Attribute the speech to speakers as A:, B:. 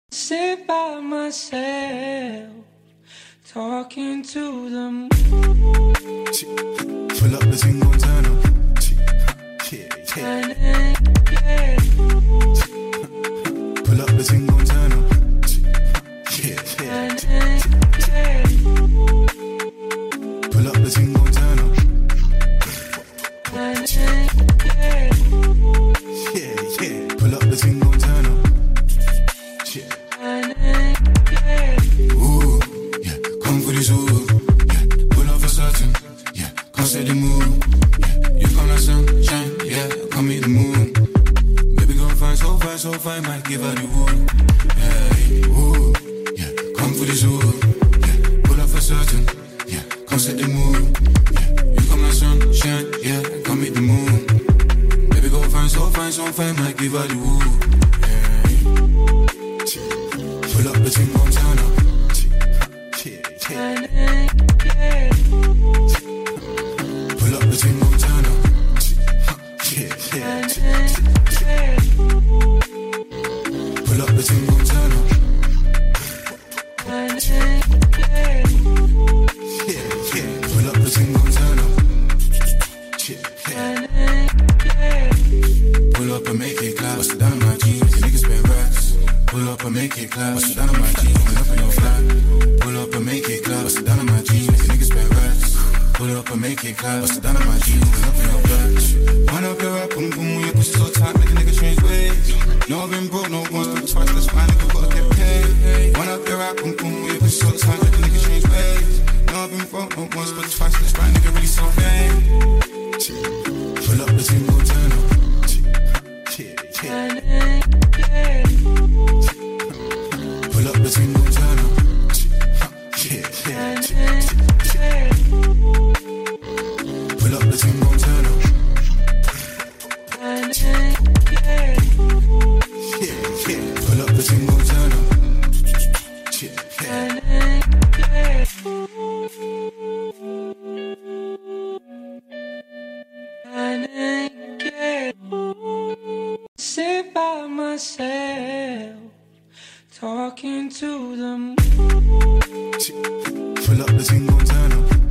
A: Sit by myself, talking to the moon.
B: Pull up the thing, gon' turn up. Pull up the thing, gon' turn up. Pull up the thing, gon' turn up. Pull up the thing, gon' turn up. Ooh, yeah, come for this ooh. Yeah, pull up for certain. Yeah, come set the mood. Yeah, you come like sunshine. Yeah, come meet the moon. Baby, gon' find so fine, might give her the wood. Yeah, ooh, yeah, come for this ooh. Yeah, pull up for certain. Yeah, come set the mood. Yeah, you come like sunshine. Yeah, come meet the moon. Baby, gon' find so fine, might give her the wood. Pull up the thing, gon' turn up. Pull up the thing, gon' turn up. Pull up the thing, gon' turn up. Pull up the thing, gon' turn up. Pull up and make it clap. Bust it down on my jeans, the niggas spend racks. Pull up and make it clap. Bust it down on my jeans, pull up in your flat. Pull up and make it clap. Bust it down on my jeans, the niggas spend racks. Pull up and make it clap. Bust it down on my jeans, pull up in your flat. Wind up your rap, boom boom, your pussy so tight, make a nigga change ways. No, I've been broke, no once, but twice, that's fine, nigga, gotta get paid. Wind up your rap, boom boom, your pussy so tight, make a nigga change ways. No, I've been broke, no once, but twice, that's fine, nigga, really so vain. Pull up the thing, gon' turn up. Pull up the thing, gon' turn up. Pull up the thing, gon' turn up. Pull up the thing, gon' turn up.
A: Sit by myself, talking to the moon.
B: Pull up the thing, gon' turn up.